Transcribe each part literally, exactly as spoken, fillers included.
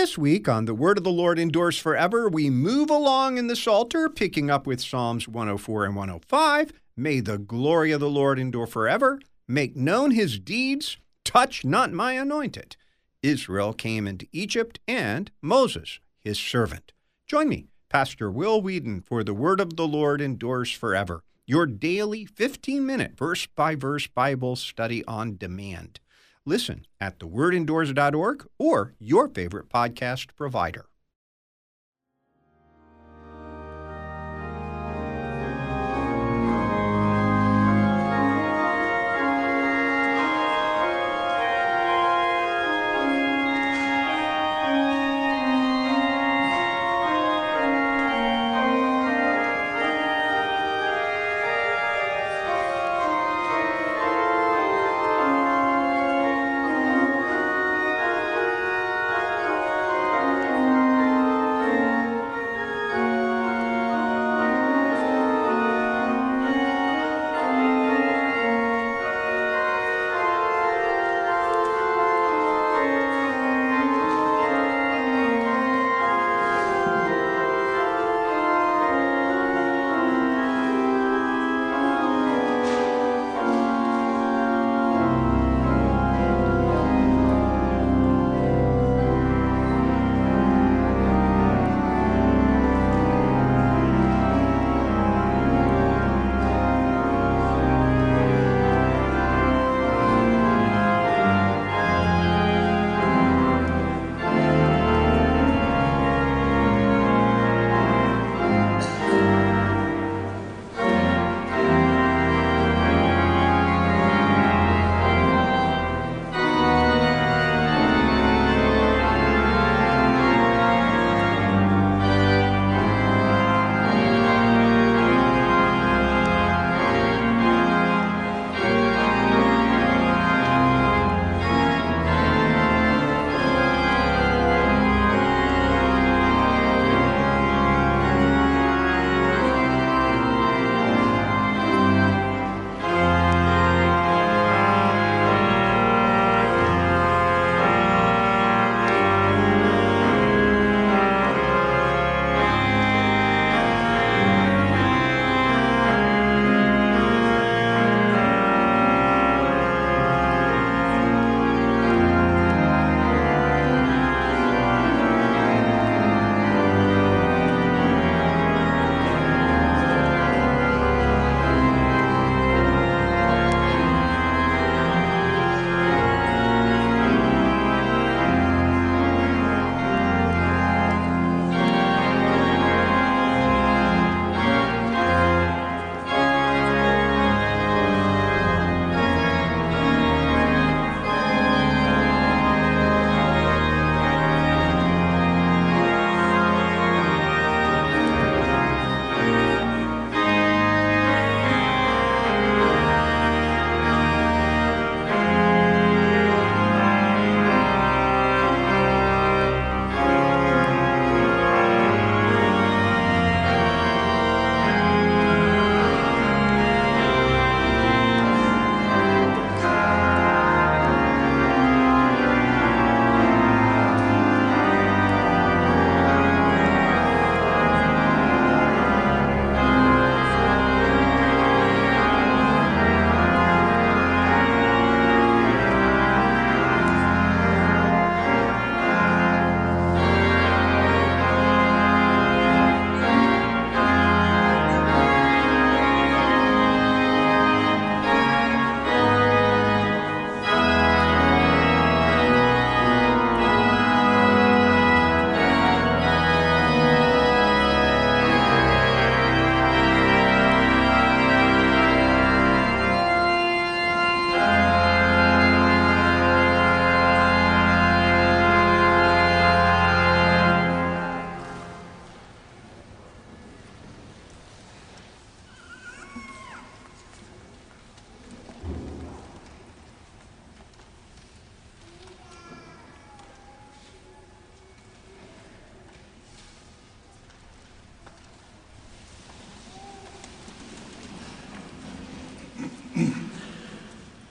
This week on The Word of the Lord Endures Forever, we move along in the Psalter, picking up with Psalms one oh four and one oh five. May the glory of the Lord endure forever. Make known his deeds. Touch not my anointed. Israel came into Egypt, and Moses, his servant. Join me, Pastor Will Whedon, for The Word of the Lord Endures Forever, your daily fifteen-minute verse-by-verse Bible study on demand. Listen at the word endures dot org or your favorite podcast provider.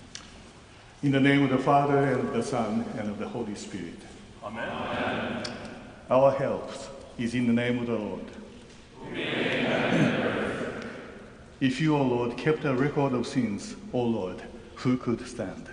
In the name of the Father, and of the Son, and of the Holy Spirit. Amen. Amen. Our help is in the name of the Lord. If you, O Lord, kept a record of sins, O Lord, who could stand?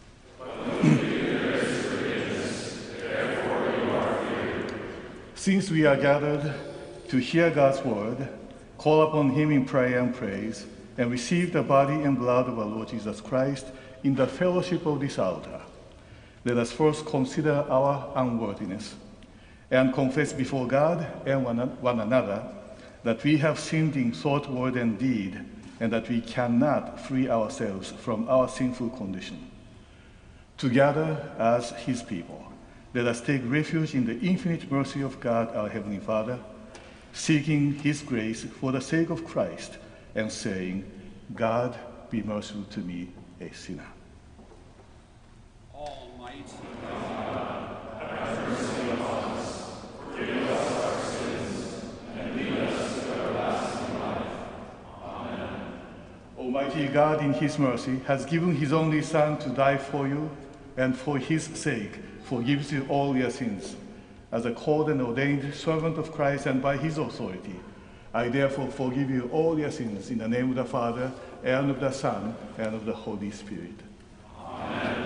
Since we are gathered to hear God's word, call upon him in prayer and praise, and receive the body and blood of our Lord Jesus Christ in the fellowship of this altar, let us first consider our unworthiness and confess before God and one, one another that we have sinned in thought, word, and deed, and that we cannot free ourselves from our sinful condition. Together as his people, let us take refuge in the infinite mercy of God, our Heavenly Father, seeking his grace for the sake of Christ, and saying, God, be merciful to me, a sinner. Almighty God, have mercy on us, forgive us our sins, and lead us to everlasting life. Amen. Almighty God, in his mercy, has given his only Son to die for you, and for his sake forgives you all your sins. As a called and ordained servant of Christ and by his authority, I therefore forgive you all your sins in the name of the Father, and of the Son, and of the Holy Spirit. Amen.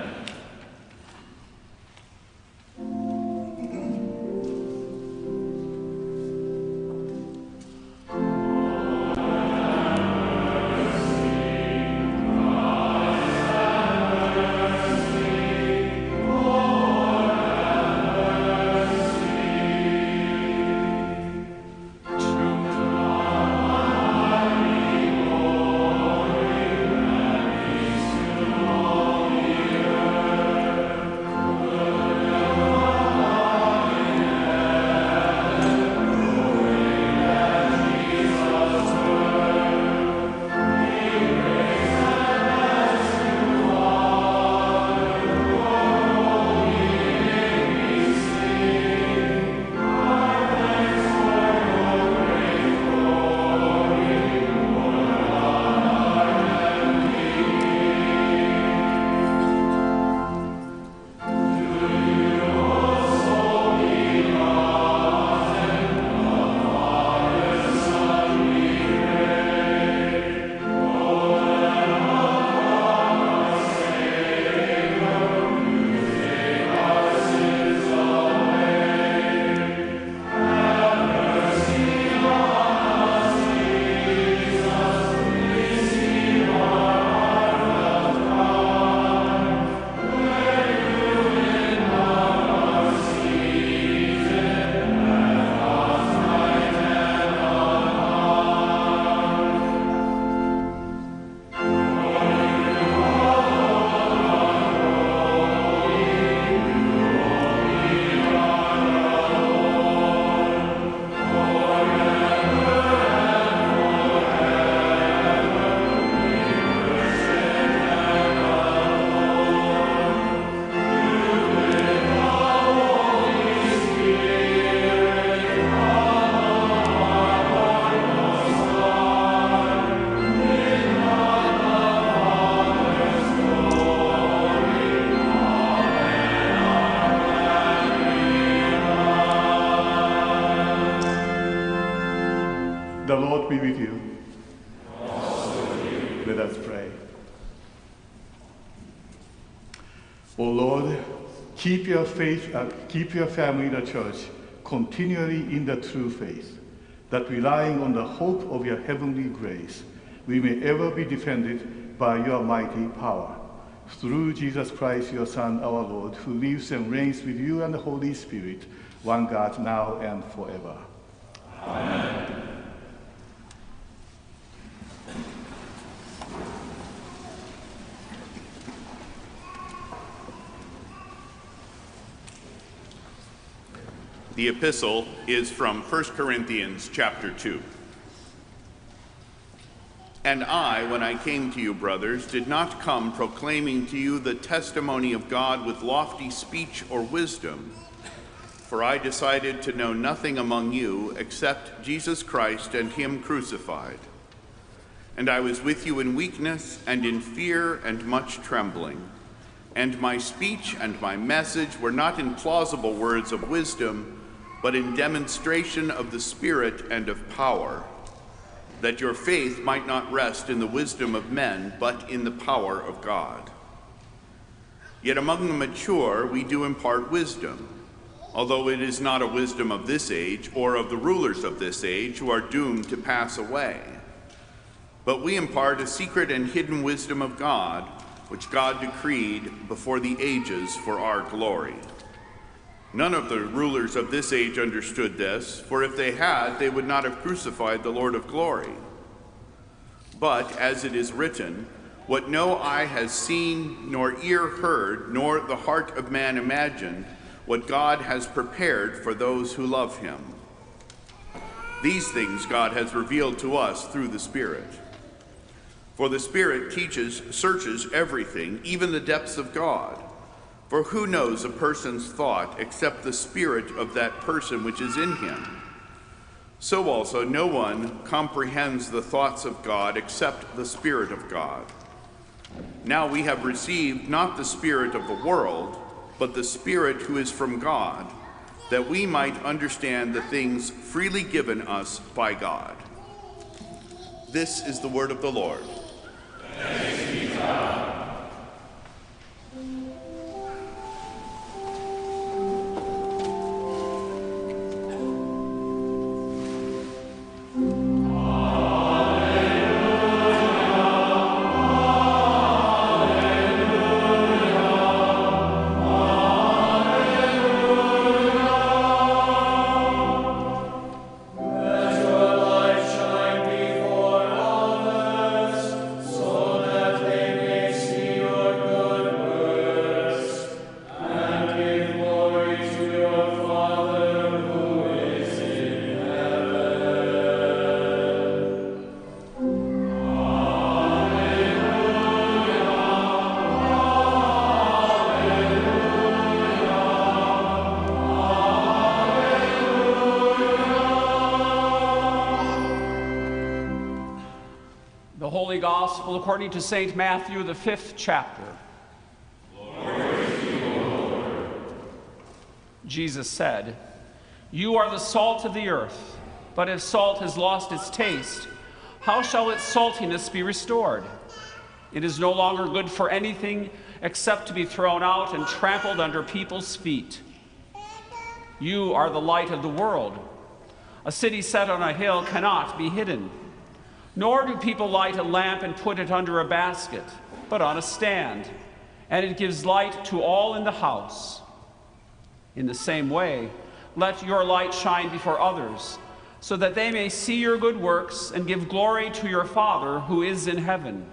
The Lord be with you. Also with you. Let us pray. O Lord, keep your faith, uh, keep your family, the church, continually in the true faith, that relying on the hope of your heavenly grace, we may ever be defended by your mighty power. Through Jesus Christ, your Son, our Lord, who lives and reigns with you and the Holy Spirit, one God, now and forever. Amen. The epistle is from First Corinthians chapter two. And I, when I came to you, brothers, did not come proclaiming to you the testimony of God with lofty speech or wisdom, for I decided to know nothing among you except Jesus Christ and him crucified. And I was with you in weakness and in fear and much trembling. And my speech and my message were not in plausible words of wisdom, but in demonstration of the Spirit and of power, that your faith might not rest in the wisdom of men, but in the power of God. Yet among the mature we do impart wisdom, although it is not a wisdom of this age or of the rulers of this age who are doomed to pass away. But we impart a secret and hidden wisdom of God, which God decreed before the ages for our glory. None of the rulers of this age understood this, for if they had, they would not have crucified the Lord of glory. But, as it is written, what no eye has seen, nor ear heard, nor the heart of man imagined, what God has prepared for those who love him. These things God has revealed to us through the Spirit. For the Spirit teaches, searches everything, even the depths of God. For who knows a person's thought except the spirit of that person which is in him? So also no one comprehends the thoughts of God except the Spirit of God. Now we have received not the spirit of the world, but the Spirit who is from God, that we might understand the things freely given us by God. This is the word of the Lord. Thanks be to God. Gospel according to Saint Matthew, the fifth chapter. Glory to you, O Lord. Jesus said, "You are the salt of the earth, but if salt has lost its taste, how shall its saltiness be restored? It is no longer good for anything except to be thrown out and trampled under people's feet. You are the light of the world. A city set on a hill cannot be hidden. Nor do people light a lamp and put it under a basket, but on a stand, and it gives light to all in the house. In the same way, let your light shine before others, so that they may see your good works and give glory to your Father who is in heaven.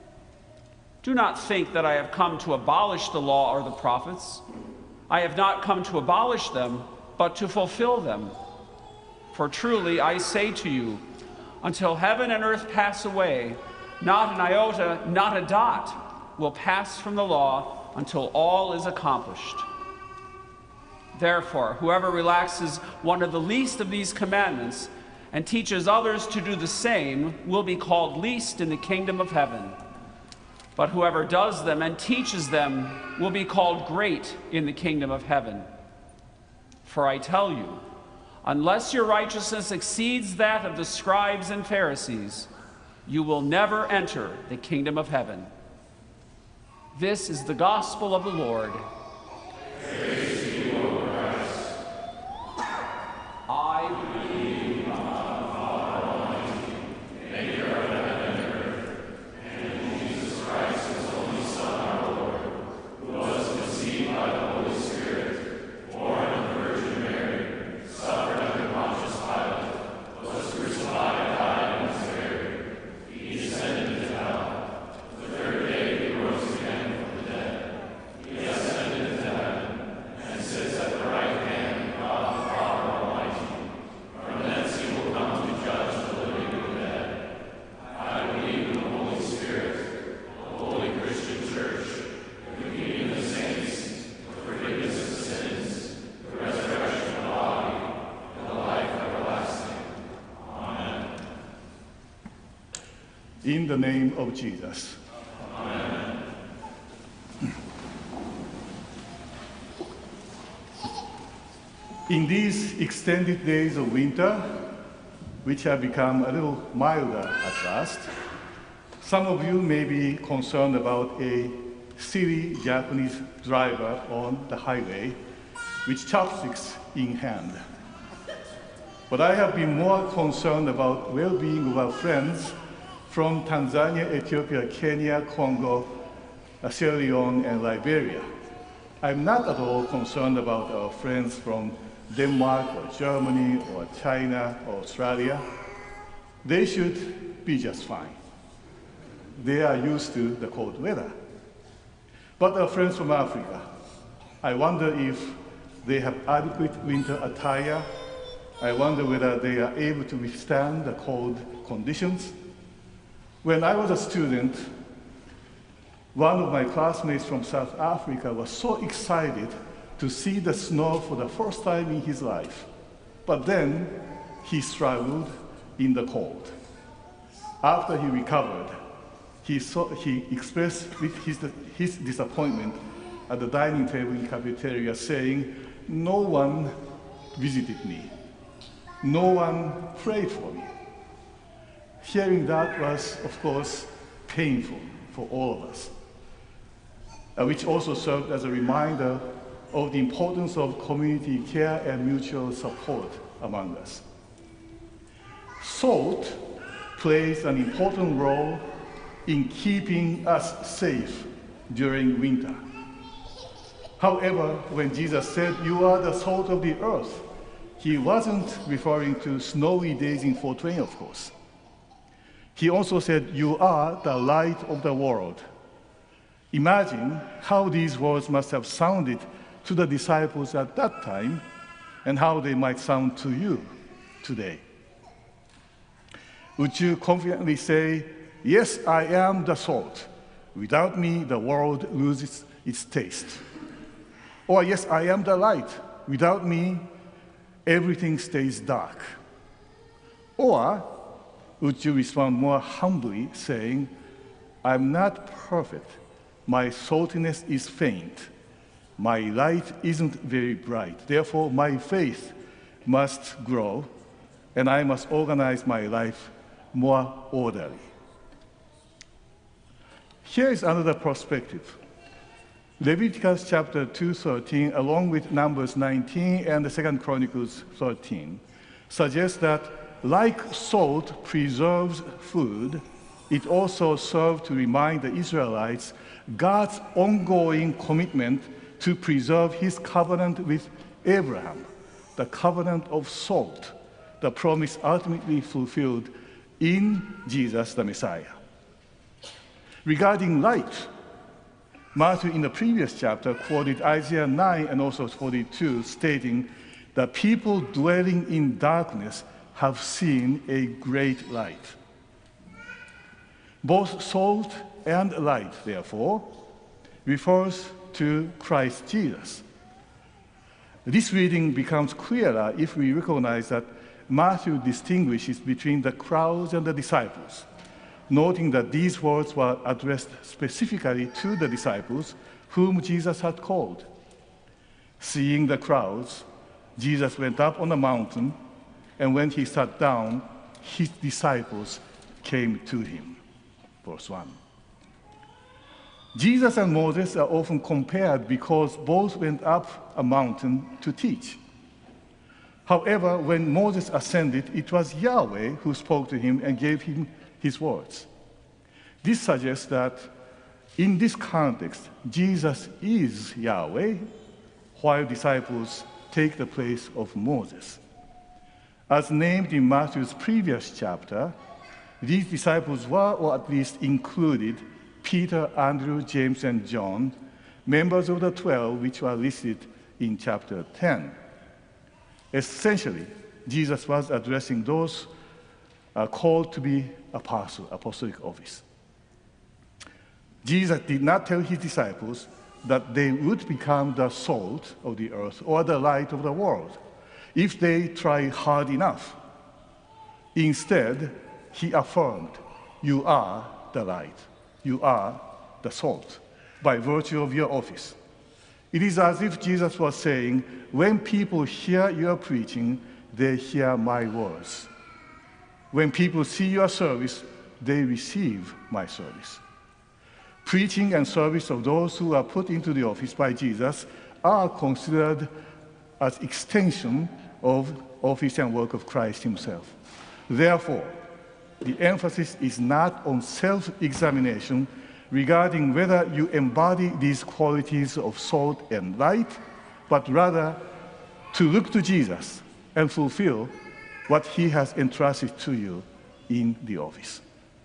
Do not think that I have come to abolish the law or the prophets. I have not come to abolish them, but to fulfill them. For truly I say to you, until heaven and earth pass away, not an iota, not a dot will pass from the law until all is accomplished. Therefore, whoever relaxes one of the least of these commandments and teaches others to do the same will be called least in the kingdom of heaven. But whoever does them and teaches them will be called great in the kingdom of heaven. For I tell you, unless your righteousness exceeds that of the scribes and Pharisees, you will never enter the kingdom of heaven." This is the gospel of the Lord. Praise to you, O Christ. I believe God, Father Almighty, maker of heaven and earth, and in Jesus Christ, his only Son, our Lord, who was conceived by the Holy Spirit, born of the Virgin Mary, suffered under Pontius Pilate, was crucified, died, and was buried. He descended into hell. The third day he rose again from the dead. He ascended into heaven, and sits at the right hand of God the Father Almighty. From thence he will come to judge the living and the dead. I believe in the Holy Spirit, the holy Christian Church, the communion of the saints, the forgiveness of sins, the resurrection of the body, and the life everlasting. Amen. In the name of Jesus. Amen. In these extended days of winter, which have become a little milder at last, some of you may be concerned about a silly Japanese driver on the highway with chopsticks in hand. But I have been more concerned about well-being of our friends from Tanzania, Ethiopia, Kenya, Congo, Sierra Leone, and Liberia. I'm not at all concerned about our friends from Denmark or Germany or China or Australia. They should be just fine. They are used to the cold weather. But our friends from Africa, I wonder if they have adequate winter attire. I wonder whether they are able to withstand the cold conditions. When I was a student, one of my classmates from South Africa was so excited to see the snow for the first time in his life. But then he struggled in the cold. After he recovered, he, saw, he expressed his, his disappointment at the dining table in the cafeteria, saying, "No one visited me. No one prayed for me." Hearing that was, of course, painful for all of us, uh, which also served as a reminder of the importance of community care and mutual support among us. Salt plays an important role in keeping us safe during winter. However, when Jesus said, "You are the salt of the earth," he wasn't referring to snowy days in four twenty, of course. He also said, "You are the light of the world." Imagine how these words must have sounded to the disciples at that time and how they might sound to you today. Would you confidently say, "Yes, I am the salt. Without me, the world loses its taste"? Or, "Yes, I am the light. Without me, everything stays dark"? Or would you respond more humbly, saying, "I'm not perfect. My saltiness is faint. My light isn't very bright. Therefore, my faith must grow, and I must organize my life more orderly"? Here is another perspective. Leviticus chapter two thirteen, along with Numbers nineteen and the Second Chronicles thirteen, suggests that like salt preserves food, it also served to remind the Israelites God's ongoing commitment to preserve his covenant with Abraham, the covenant of salt, the promise ultimately fulfilled in Jesus the Messiah. Regarding light, Matthew in the previous chapter quoted Isaiah nine and also forty-two, stating that people dwelling in darkness have seen a great light. Both salt and light, therefore, refers to Christ Jesus. This reading becomes clearer if we recognize that Matthew distinguishes between the crowds and the disciples, noting that these words were addressed specifically to the disciples whom Jesus had called. Seeing the crowds, Jesus went up on a mountain, and when he sat down, his disciples came to him. Verse one. Jesus and Moses are often compared because both went up a mountain to teach. However, when Moses ascended, it was Yahweh who spoke to him and gave him his words. This suggests that in this context, Jesus is Yahweh, while disciples take the place of Moses. As named in Matthew's previous chapter, these disciples were, or at least included, Peter, Andrew, James, and John, members of the twelve, which were listed in chapter ten. Essentially, Jesus was addressing those uh, called to be apostle, apostolic office. Jesus did not tell his disciples that they would become the salt of the earth or the light of the world if they try hard enough. Instead, he affirmed, "You are the light. You are the salt by virtue of your office. It is as if Jesus was saying, when people hear your preaching, they hear my words. When people see your service, they receive my service. Preaching and service of those who are put into the office by Jesus are considered as extension of office and work of Christ himself. Therefore, the emphasis is not on self-examination regarding whether you embody these qualities of salt and light, but rather to look to Jesus and fulfill what he has entrusted to you in the office.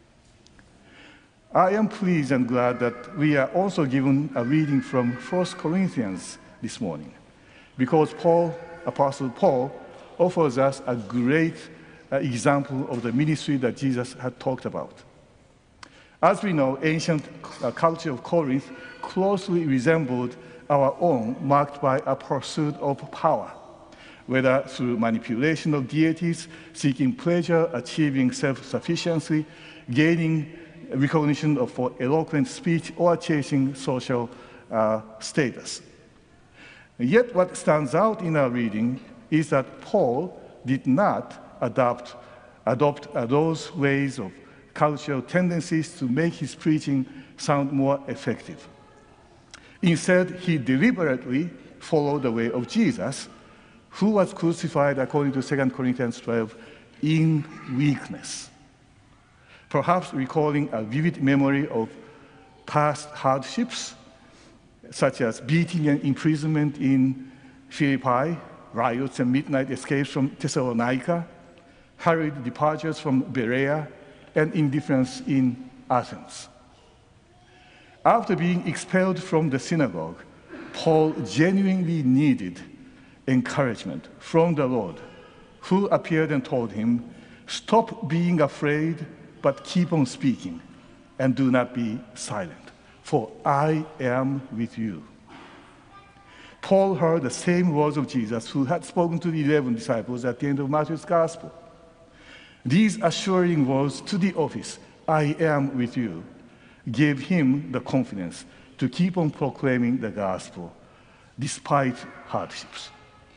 I am pleased and glad that we are also given a reading from First Corinthians this morning, because Paul, Apostle Paul, offers us a great uh, example of the ministry that Jesus had talked about. As we know, ancient uh, culture of Corinth closely resembled our own, marked by a pursuit of power, whether through manipulation of deities, seeking pleasure, achieving self-sufficiency, gaining recognition of for eloquent speech, or chasing social uh, status. Yet what stands out in our reading is that Paul did not adopt, adopt uh, those ways of cultural tendencies to make his preaching sound more effective. Instead, he deliberately followed the way of Jesus, who was crucified, according to Second Corinthians twelve, in weakness. Perhaps recalling a vivid memory of past hardships, such as beating and imprisonment in Philippi, riots and midnight escapes from Thessalonica, hurried departures from Berea, and indifference in Athens. After being expelled from the synagogue, Paul genuinely needed encouragement from the Lord, who appeared and told him, "Stop being afraid, but keep on speaking, and do not be silent, for I am with you." Paul heard the same words of Jesus, who had spoken to the eleven disciples at the end of Matthew's Gospel. These assuring words to the office, "I am with you," gave him the confidence to keep on proclaiming the gospel despite hardships.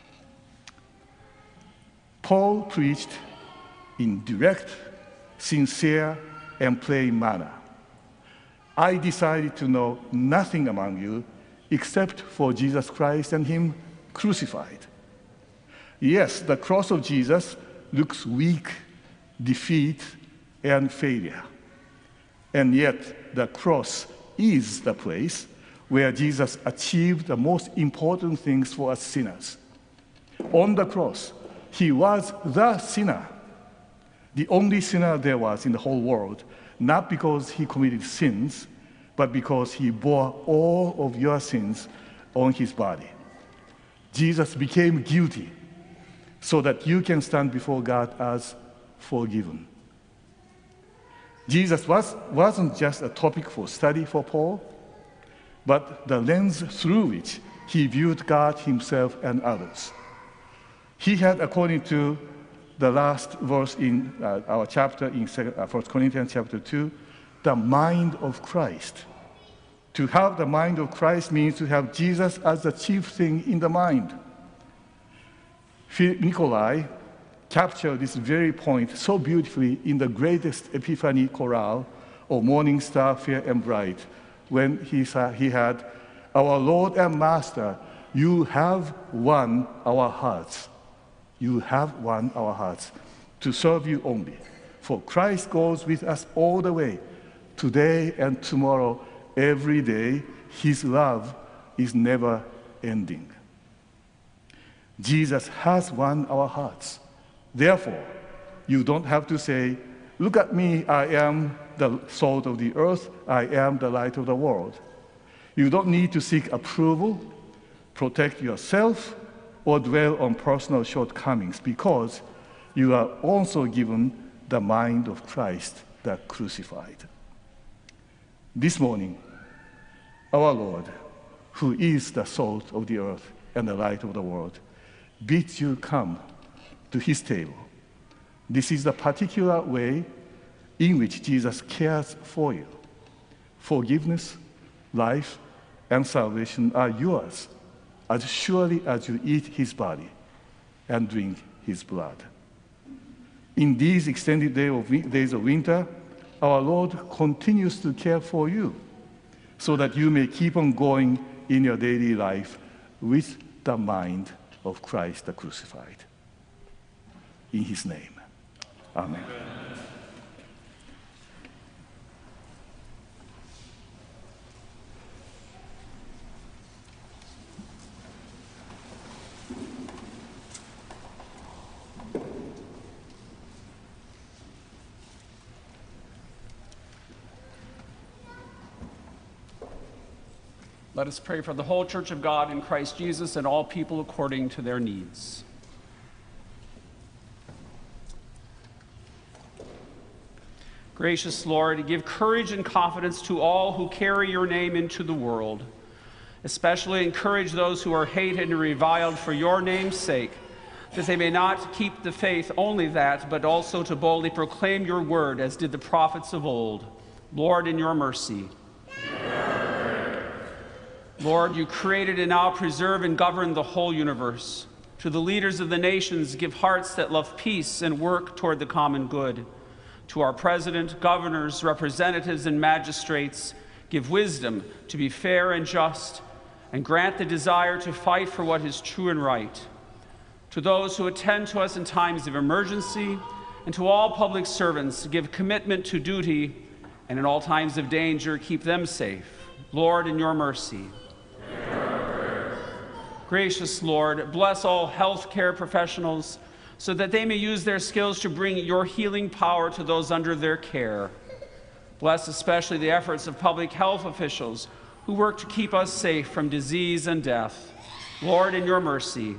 Paul preached in direct, sincere, and plain manner. "I decided to know nothing among you except for Jesus Christ and him crucified." Yes, the cross of Jesus looks weak, defeat, and failure. And yet, the cross is the place where Jesus achieved the most important things for us sinners. On the cross, he was the sinner, the only sinner there was in the whole world, not because he committed sins, but because he bore all of your sins on his body. Jesus became guilty so that you can stand before God as forgiven. Jesus was, wasn't just a topic for study for Paul, but the lens through which he viewed God himself and others. He had, according to the last verse in uh, our chapter in First Corinthians chapter two, the mind of Christ. To have the mind of Christ means to have Jesus as the chief thing in the mind. Philip Nicolai captured this very point so beautifully in the greatest Epiphany chorale, "O Morning Star, Fair and Bright," when he, said, he had, "Our Lord and Master, you have won our hearts. You have won our hearts to serve you only. For Christ goes with us all the way, today and tomorrow, every day. His love is never ending." Jesus has won our hearts. Therefore, you don't have to say, "Look at me, I am the salt of the earth, I am the light of the world." You don't need to seek approval, protect yourself, or dwell on personal shortcomings, because you are also given the mind of Christ, the crucified. This morning, our Lord, who is the salt of the earth and the light of the world, bids you come to his table. This is the particular way in which Jesus cares for you. Forgiveness, life, and salvation are yours as surely as you eat his body and drink his blood. In these extended day of, days of winter, our Lord continues to care for you so that you may keep on going in your daily life with the mind of Christ the crucified. In his name, amen. Amen. Let us pray for the whole Church of God in Christ Jesus and all people according to their needs. Gracious Lord, give courage and confidence to all who carry your name into the world. Especially encourage those who are hated and reviled for your name's sake, that they may not keep the faith only that, but also to boldly proclaim your word, as did the prophets of old. Lord, in your mercy. Lord, you created and now preserve and govern the whole universe. To the leaders of the nations, give hearts that love peace and work toward the common good. To our president, governors, representatives, and magistrates, give wisdom to be fair and just, and grant the desire to fight for what is true and right. To those who attend to us in times of emergency, and to all public servants, give commitment to duty, and in all times of danger, keep them safe. Lord, in your mercy. Gracious Lord, bless all healthcare professionals so that they may use their skills to bring your healing power to those under their care. Bless especially the efforts of public health officials who work to keep us safe from disease and death. Lord, in your mercy.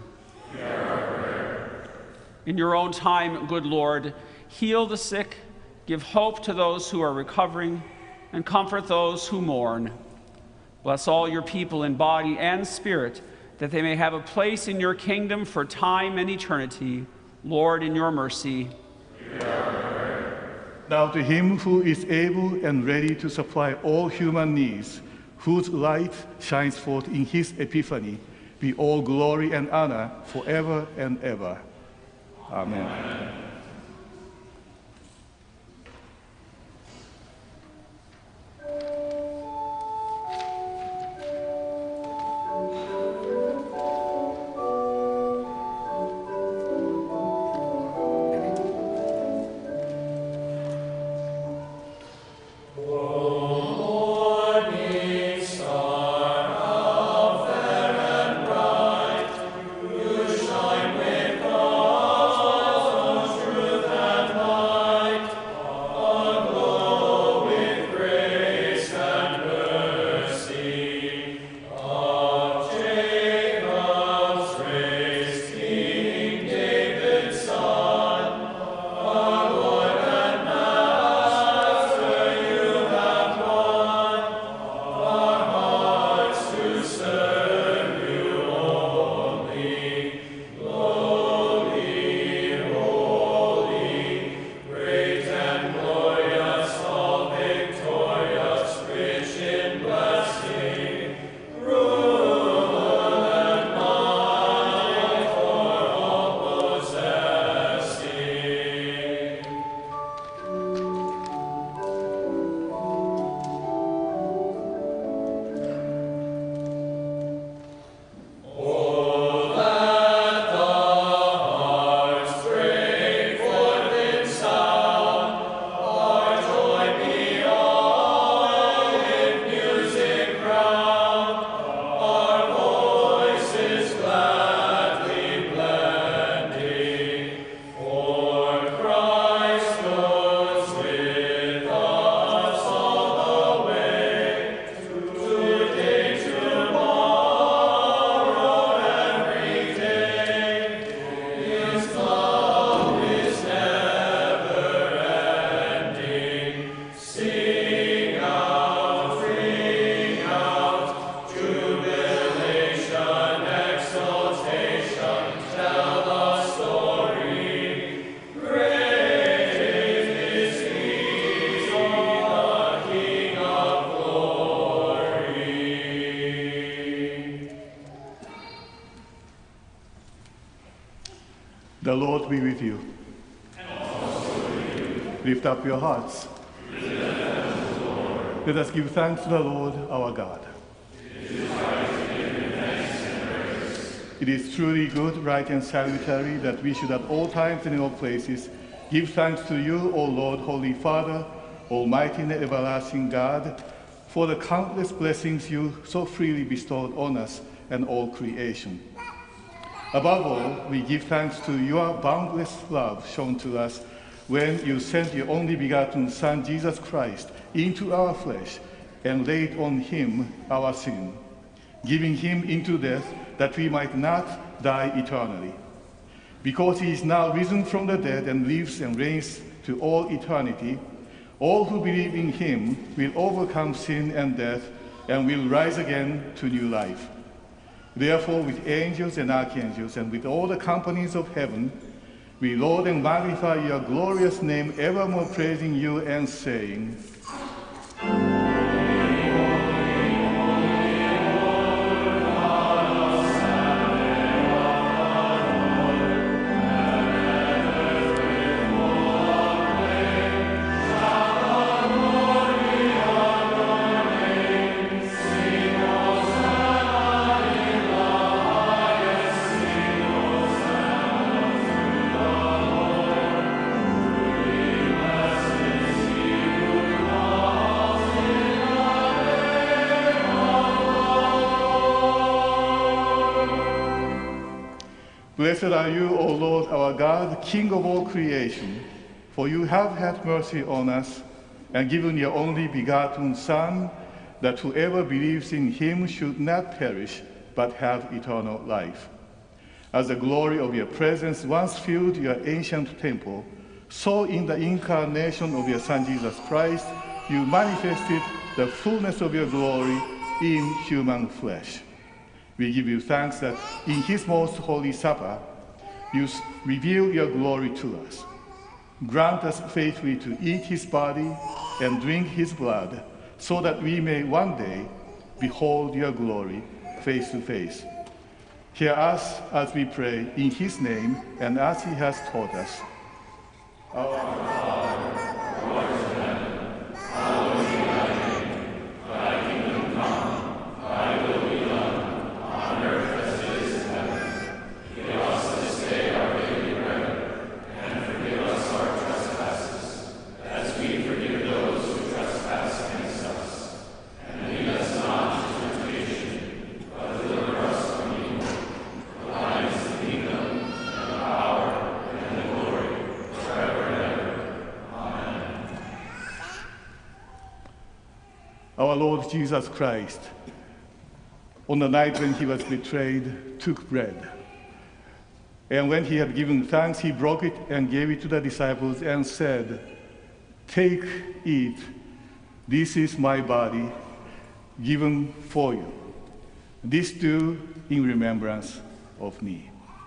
In your own time, good Lord, heal the sick, give hope to those who are recovering, and comfort those who mourn. Bless all your people in body and spirit, that they may have a place in your kingdom for time and eternity. Lord, in your mercy. Now to him who is able and ready to supply all human needs, whose light shines forth in his epiphany, be all glory and honor forever and ever. Amen. Amen. Shine with us. The Lord be with you. And also with you. Lift up your hearts. Lift them to the Lord. Let us give thanks to the Lord our God. It is right to give him thanks and praise. It is truly good, right, and salutary that we should at all times and in all places give thanks to you, O Lord, Holy Father, Almighty and everlasting God, for the countless blessings you so freely bestowed on us and all creation. Above all, we give thanks to your boundless love shown to us when you sent your only begotten Son, Jesus Christ, into our flesh and laid on him our sin, giving him into death that we might not die eternally. Because he is now risen from the dead and lives and reigns to all eternity, all who believe in him will overcome sin and death and will rise again to new life. Therefore, with angels and archangels and with all the companies of heaven, we laud and magnify your glorious name, evermore praising you and saying, Blessed are you, O Lord our God, King of all creation, for you have had mercy on us and given your only begotten Son, that whoever believes in him should not perish, but have eternal life. As the glory of your presence once filled your ancient temple, so in the incarnation of your Son Jesus Christ, you manifested the fullness of your glory in human flesh. We give you thanks that in his most holy supper, you reveal your glory to us. Grant us faithfully to eat his body and drink his blood, so that we may one day behold your glory face to face. Hear us as we pray in his name and as he has taught us. Our Father, who art in heaven, hallowed be thy name. Thy kingdom come, thy will be done, on earth as it is in heaven. Give us this day our daily bread, and forgive us our trespasses, as we forgive those who trespass against us. And lead us not into temptation, but deliver us from evil. For thine is the kingdom, and the power, and the glory, forever and ever. Amen. Our Lord Jesus Christ, on the night when he was betrayed, took bread. And when he had given thanks, he broke it and gave it to the disciples and said, "Take, eat. This is my body, given for you. This do in remembrance of me."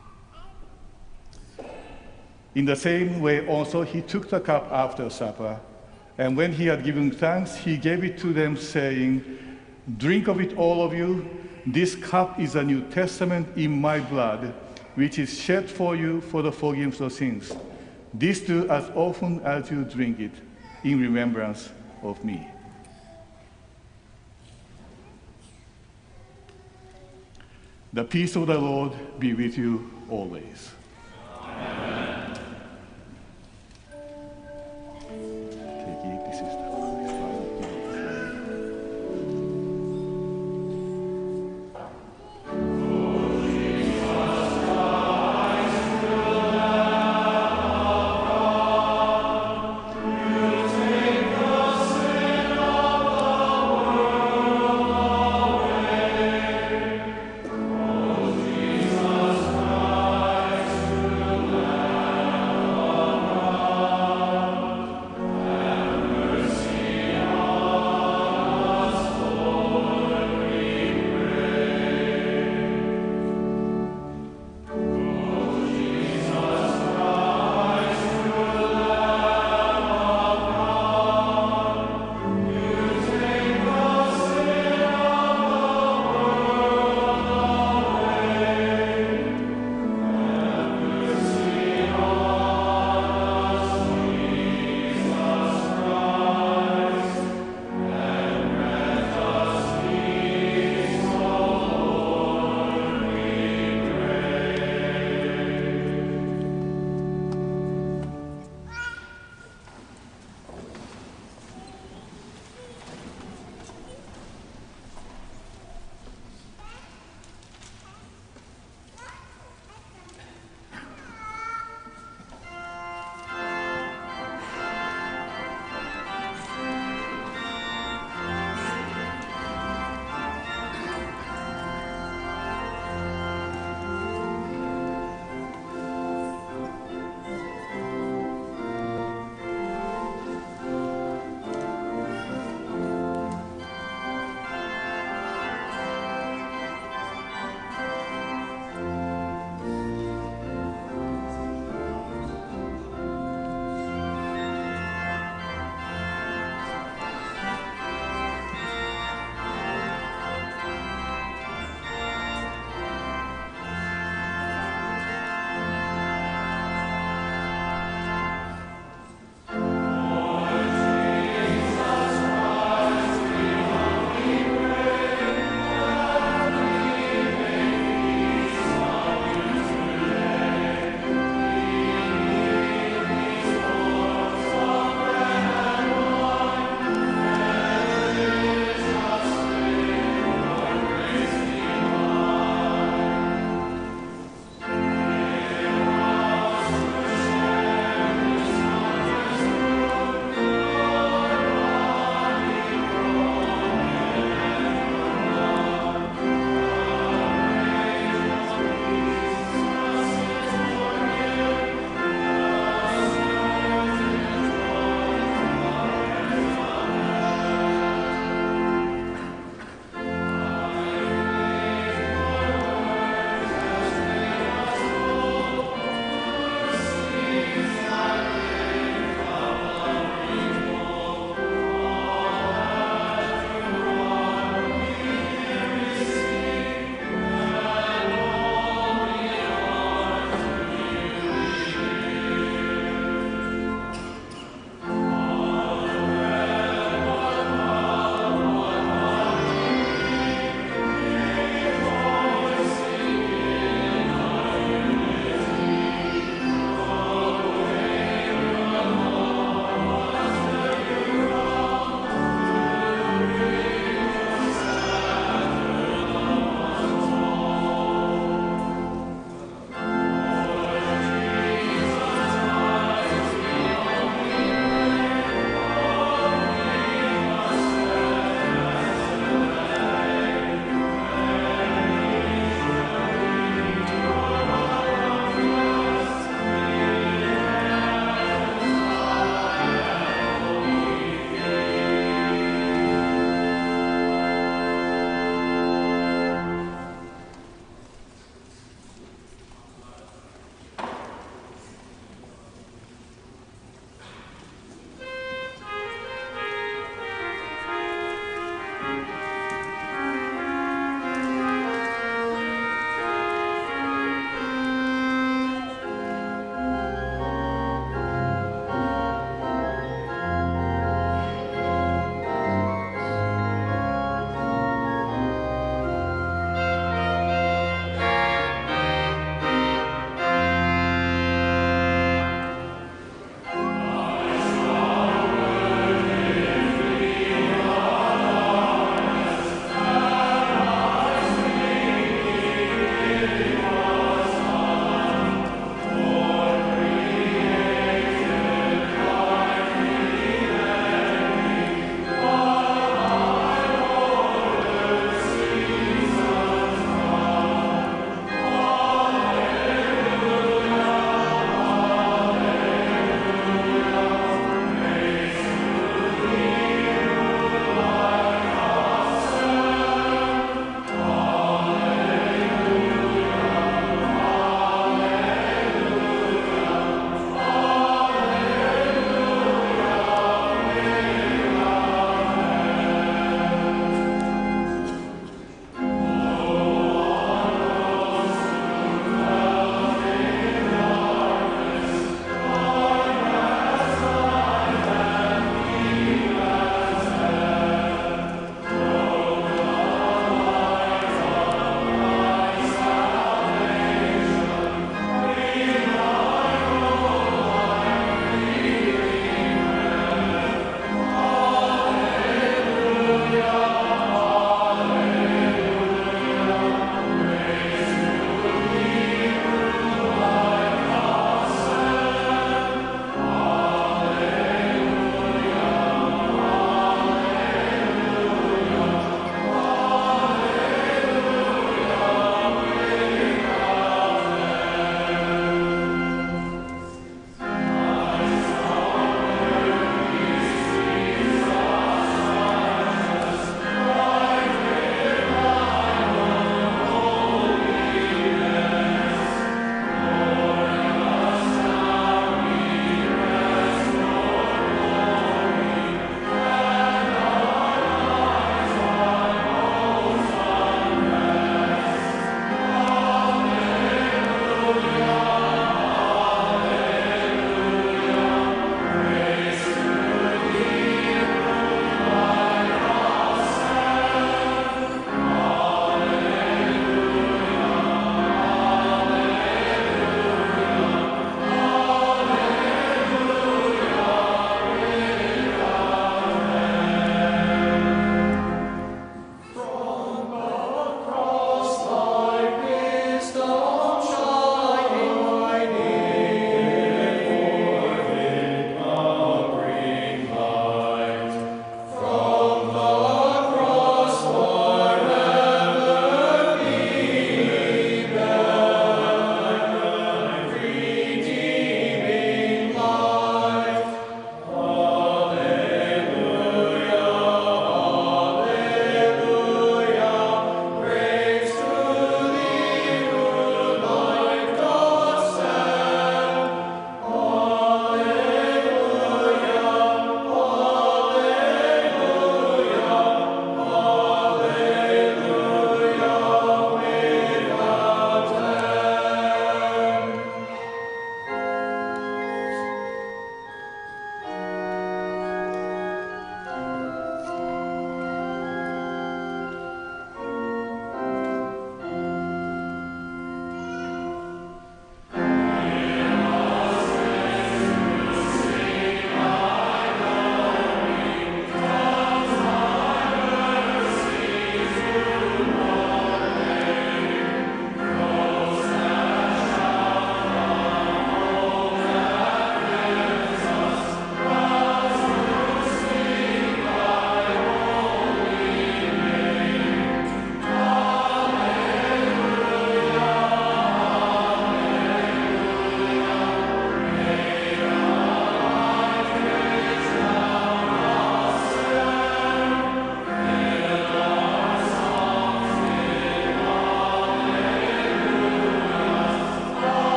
In the same way also he took the cup after supper, and when he had given thanks, he gave it to them, saying, "Drink of it, all of you. This cup is a New Testament in my blood, which is shed for you for the forgiveness of sins. This do as often as you drink it in remembrance of me." The peace of the Lord be with you always. Amen. Take it, this is the Christ Mercy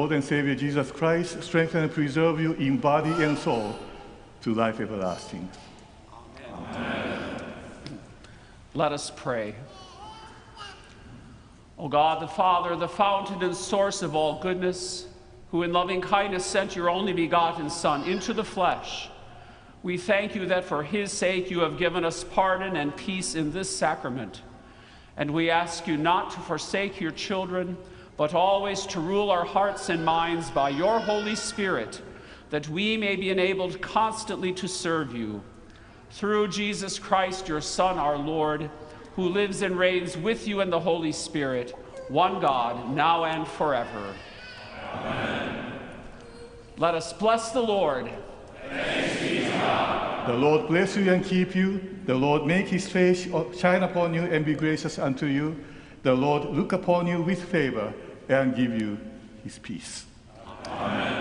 Lord and Savior Jesus Christ strengthen and preserve you in body and soul to life everlasting. Amen. Let us pray. O God, the Father, the fountain and source of all goodness, who in loving kindness sent your only begotten Son into the flesh, we thank you that for his sake you have given us pardon and peace in this sacrament. And we ask you not to forsake your children, but always to rule our hearts and minds by your Holy Spirit, that we may be enabled constantly to serve you. Through Jesus Christ, your Son, our Lord, who lives and reigns with you in the Holy Spirit, one God, now and forever. Amen. Let us bless the Lord. Thanks be to God. The Lord bless you and keep you. The Lord make his face shine upon you and be gracious unto you. The Lord look upon you with favor and give you his peace. Amen.